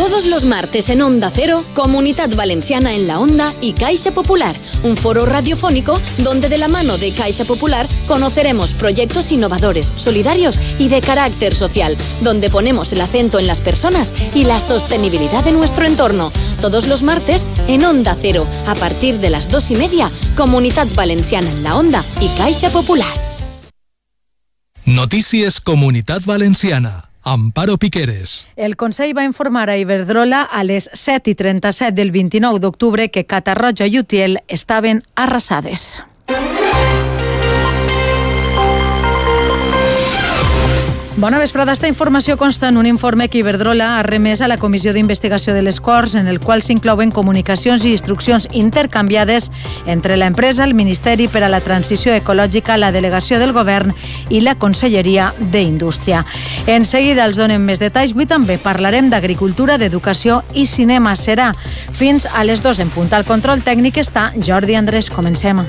Todos los martes en Onda Cero, Comunidad Valenciana en la Onda y Caixa Popular, un foro radiofónico donde de la mano de Caixa Popular conoceremos proyectos innovadores, solidarios y de carácter social, donde ponemos el acento en las personas y la sostenibilidad de nuestro entorno. Todos los martes en Onda Cero, a partir de las 2:30, Comunidad Valenciana en la Onda y Caixa Popular. Notícies Comunitat Valenciana. Amparo Piqueres. El Consell va informar a Iberdrola a les 7:37 del 29 d'octubre que Catarroja i Utiel estaven arrasades. Bona vesprada. Esta informació consta en un informe que Iberdrola ha remès a la Comissió d'Investigació de les Corts, en el qual s'inclouen comunicacions i instruccions intercanviades entre l'empresa, el Ministeri per a la Transició Ecològica, la Delegació del Govern i la Conselleria d'Indústria. En seguida els donem més detalls. Avui també parlarem d'agricultura, d'educació i cinema. Serà fins a les 2 en punt. Al control tècnic està Jordi Andrés. Comencem.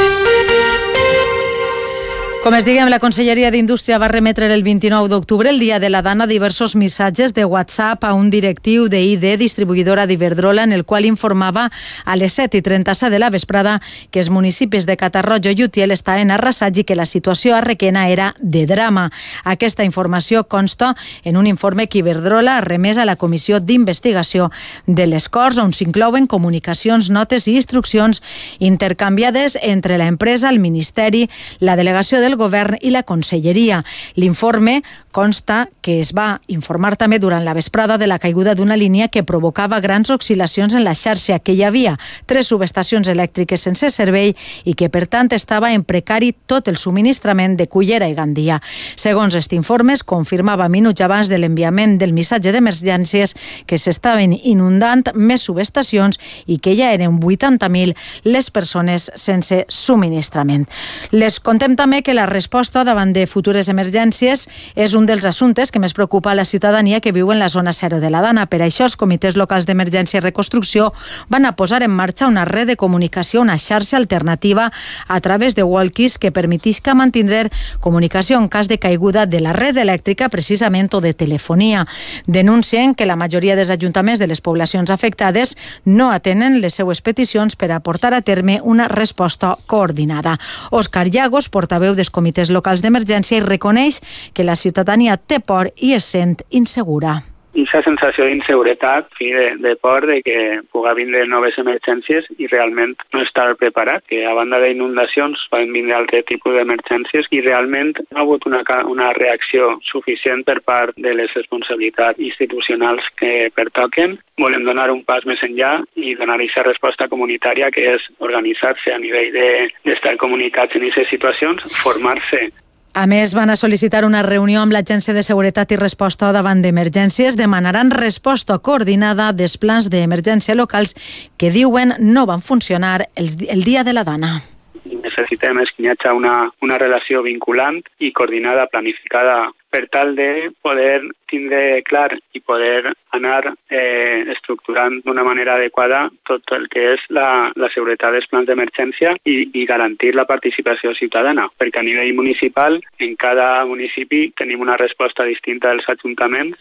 Com es diguem, la Conselleria d'Indústria va remetre el 29 d'octubre, el dia de la Dana, diversos missatges de WhatsApp a un directiu d'ID, distribuïdora d'Iberdrola, en el qual informava a les 7:37 de la vesprada que els municipis de Catarroja i Utiel estaven arrasats i que la situació a Requena era de drama. Aquesta informació consta en un informe que Iberdrola ha remès a la Comissió d'Investigació de les Corts, on s'inclouen comunicacions, notes i instruccions intercanviades entre l'empresa, el Ministeri, la Delegació del Govern i la Conselleria. L'informe consta que es va informar també durant la vesprada de la caiguda d'una línia que provocava grans oscil·lacions en la xarxa, que hi havia 3 subestacions elèctriques sense servei i que, per tant, estava en precari tot el subministrament de Cullera i Gandia. Segons aquest informe, es confirmava minuts abans de l'enviament del missatge d'emergències que s'estaven inundant més subestacions i que ja eren 80.000 les persones sense subministrament. Les contem també que la resposta davant de futures emergències és un dels assumptes que més preocupa a la ciutadania que viu en la zona 0 de la Dana. Per això, els comitès locals d'emergència i reconstrucció van a posar en marxa una red de comunicació, una xarxa alternativa a través de walkies que permetisca mantindre comunicació en cas de caiguda de la red elèctrica, precisament, o de telefonia. Denuncien que la majoria dels ajuntaments de les poblacions afectades no atenen les seues peticions per a portar a terme una resposta coordinada. Òscar Llagos, portaveu dels comitès locals d'emergència, i reconeix que la ciutadania té por i es sent insegura. I aquesta sensació d'inseguretat, de por de que pugui vindre noves emergències i realment no estar preparat, que a banda d'inundacions poden vindre altre tipus d'emergències i realment no ha hagut una reacció suficient per part de les responsabilitats institucionals que pertoquen. Volem donar un pas més enllà i donar aquesta resposta comunitària, que és organitzar-se a nivell d'estar comunicats en aquestes situacions, formar-se. A més, van a sol·licitar una reunió amb l'Agència de Seguretat i Resposta davant d'emergències. Demanaran resposta coordinada dels plans d'emergència locals que diuen no van funcionar el dia de la Dana. Necessitem que hi hagi una relació vinculant i coordinada, planificada, per tal de poder tindre clar i poder anar estructurant d'una manera adequada tot el que és la seguretat dels plans d'emergència i garantir la participació ciutadana, perquè a nivell municipal, en cada municipi tenim una resposta distinta dels ajuntaments.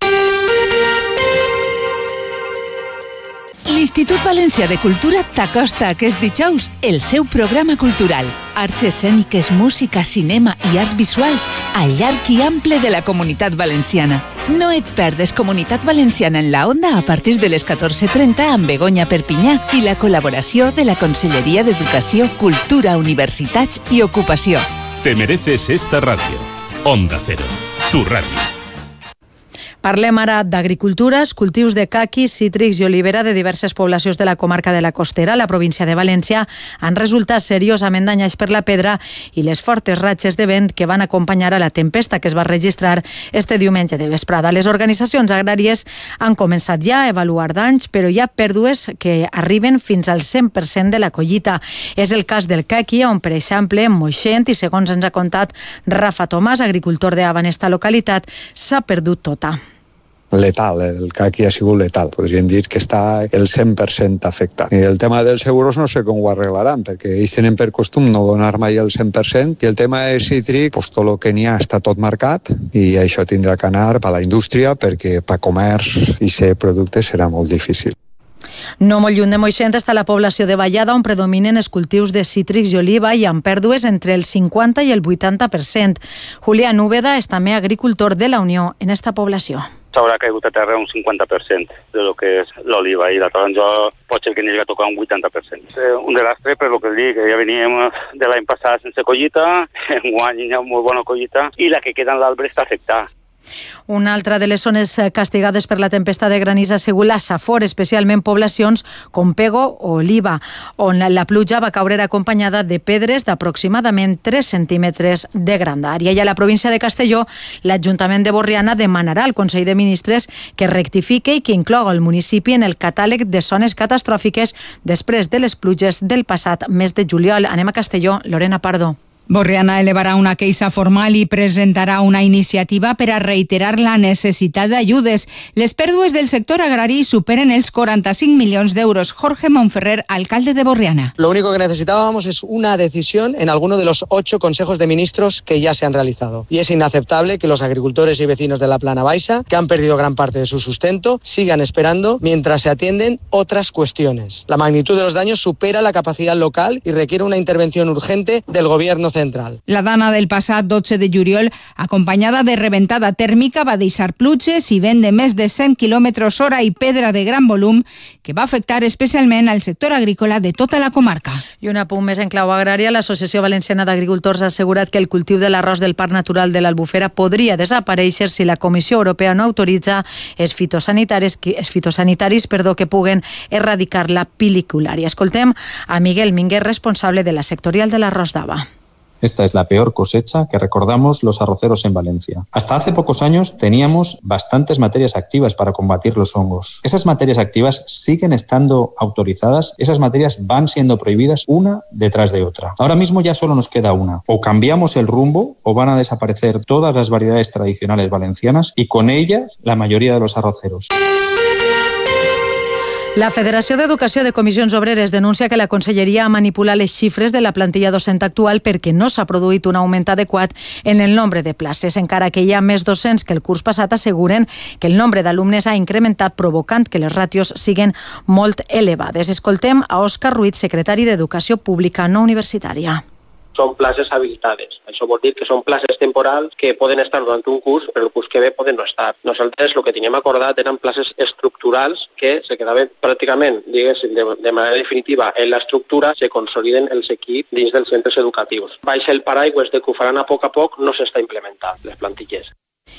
L'Institut Valencià de Cultura t'acosta aquest dijous el seu programa cultural. Arts escèniques, música, cinema i arts visuals al llarg i ample de la Comunitat Valenciana. No et perdes Comunitat Valenciana en la Onda a partir de les 14:30 amb Begoña Perpinyà i la col·laboració de la Conselleria d'Educació, Cultura, Universitats i Ocupació. Te mereces esta radio. Onda Cero, tu ràdio. Parlem ara d'agricultura. Els cultius de caqui, cítrics i olivera de diverses poblacions de la comarca de la Costera, la província de València, han resultat seriosament danyats per la pedra i les fortes ratxes de vent que van acompanyar a la tempesta que es va registrar este diumenge de vesprada. Les organitzacions agràries han començat ja a avaluar danys, però hi ha pèrdues que arriben fins al 100% de la collita. És el cas del caqui, on, per exemple, en Moixent, i segons ens ha contat Rafa Tomàs, agricultor d'Ava en esta localitat, s'ha perdut tota. letal, el que aquí ha sigut letal. Podríem dir que està el 100% afectat. I el tema dels seguros no sé com ho arreglaran, perquè ells tenen per costum no donar mai el 100%, i el tema de cítric, pues, tot el que n'hi ha està tot marcat, i això tindrà que anar a la indústria, perquè per comerç i ser producte serà molt difícil. No molt lluny de Moixent està la població de Vallada, on predominen els cultius de cítrics i oliva i amb pèrdues entre el 50 i el 80%. Julián Úbeda és també agricultor de la Unió en esta població. S'haurà caigut a terra un 50% de lo que és l'oliva i la taronja pot ser que n'hi hagi a tocar un 80%. Un desastre per lo que dic, que ja veníem de l'any passat sense collita, enguany hi ha molt bona collita i la que queda en l'arbre està afectada. Una altra de les zones castigades per la tempesta de granís ha sigut la Safor, especialment poblacions com Pego o Oliva, on la pluja va caure acompanyada de pedres d'aproximadament 3 centímetres de grandària. I a la província de Castelló, l'Ajuntament de Borriana demanarà al Consell de Ministres que rectifique i que inclogui el municipi en el catàleg de zones catastròfiques després de les pluges del passat mes de juliol. Anem a Castelló, Lorena Pardo. Borriana elevarà una queixa formal i presentarà una iniciativa per a reiterar la necessitat d'ajudes. Les pèrdues del sector agrari superen els 45 milions d'euros. Jorge Monferrer, alcalde de Borriana. Lo único que necesitábamos es una decisión en alguno de los 8 consejos de ministros que ya se han realizado. Y es inaceptable que los agricultores y vecinos de la Plana Baixa, que han perdido gran parte de su sustento, sigan esperando mientras se atienden otras cuestiones. La magnitud de los daños supera la capacidad local y requiere una intervención urgente del gobierno central. La dana del passat 12 de juliol, acompanyada de reventada tèrmica, va deixar pluges i vent de més de 100 km/h i pedra de gran volum que va afectar especialment al sector agrícola de tota la comarca. I un apunt més en clau agrària, l'Associació Valenciana d'Agricultors ha assegurat que el cultiu de l'arròs del Parc Natural de l'Albufera podria desaparèixer si la Comissió Europea no autoritza els fitosanitaris que puguen erradicar la piliculària. Escoltem a Miguel Minguer, responsable de la sectorial de l'arròs d'Ava. Esta es la peor cosecha que recordamos los arroceros en Valencia. Hasta hace pocos años teníamos bastantes materias activas para combatir los hongos. Esas materias activas siguen estando autorizadas, esas materias van siendo prohibidas una detrás de otra. Ahora mismo ya solo nos queda una. O cambiamos el rumbo o van a desaparecer todas las variedades tradicionales valencianas y con ellas la mayoría de los arroceros. La Federació d'Educació de Comissions Obreres denuncia que la Conselleria ha manipulat les xifres de la plantilla docent actual perquè no s'ha produït un augment adequat en el nombre de places. Encara que hi ha més docents que el curs passat, asseguren que el nombre d'alumnes ha incrementat, provocant que les ràtios siguen molt elevades. Escoltem a Òscar Ruiz, secretari d'Educació Pública no Universitària. Són places habilitades. Això vol dir que són places temporals que poden estar durant un curs, però el curs que ve poden no estar. Nosaltres el que teníem acordat eren places estructurals que se quedaven pràcticament, diguéssim, de manera definitiva en l'estructura, se consoliden els equips dins dels centres educatius. Baix el paraigües de que ho faran a poc no s'està implementant les plantilles.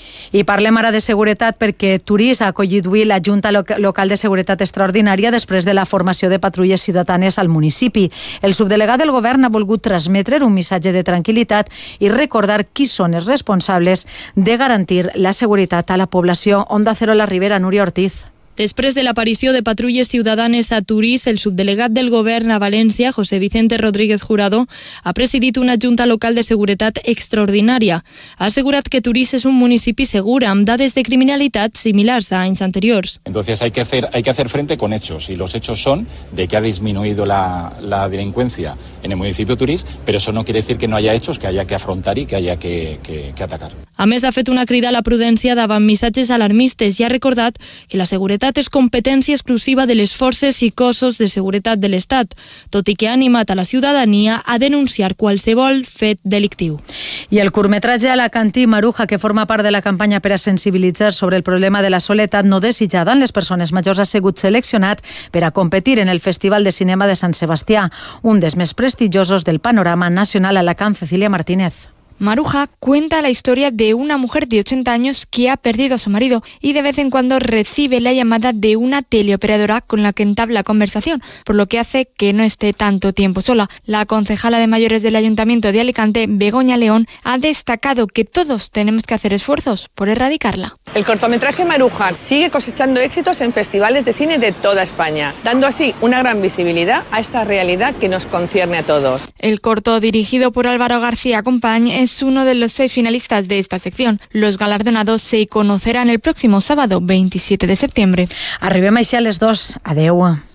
I parlem ara de seguretat perquè Turís ha acollit avui la Junta Local de Seguretat Extraordinària després de la formació de patrulles ciutadanes al municipi. El subdelegat del govern ha volgut transmetre un missatge de tranquil·litat i recordar qui són els responsables de garantir la seguretat a la població. Onda Cero, la Ribera, Núria Ortiz. Després de l'aparició de patrulles ciutadanes a Turís, el subdelegat del govern a València, José Vicente Rodríguez Jurado, ha presidit una Junta Local de Seguretat extraordinària. Ha assegurat que Turís és un municipi segur, amb dades de criminalitat similars a anys anteriors. Entonces hay que hacer frente con hechos, y los hechos son de que ha disminuido la delincuencia en el municipio de Turís, pero eso no quiere decir que no haya hechos que haya que afrontar y que haya que atacar. A més, ha fet una crida a la prudència davant missatges alarmistes i ha recordat que la seguretat és competència exclusiva de les forces i cossos de seguretat de l'Estat, tot i que ha animat a la ciutadania a denunciar qualsevol fet delictiu. I el curtmetratge Alacantí Maruja, que forma part de la campanya per a sensibilitzar sobre el problema de la soledat no desitjada en les persones majors, ha sigut seleccionat per a competir en el Festival de Cinema de Sant Sebastià, un dels més prestigiosos del panorama nacional. Alacant, Cecilia Martínez. Maruja cuenta la historia de una mujer de 80 años que ha perdido a su marido y de vez en cuando recibe la llamada de una teleoperadora con la que entabla conversación, por lo que hace que no esté tanto tiempo sola. La concejala de mayores del Ayuntamiento de Alicante, Begoña León, ha destacado que todos tenemos que hacer esfuerzos por erradicarla. El cortometraje Maruja sigue cosechando éxitos en festivales de cine de toda España, dando así una gran visibilidad a esta realidad que nos concierne a todos. El corto, dirigido por Álvaro García Compañ, es es uno de los 6 finalistas de esta sección. Los galardonados se conocerán el próximo sábado 27 de septiembre. Arribem així a les 2. Adeu.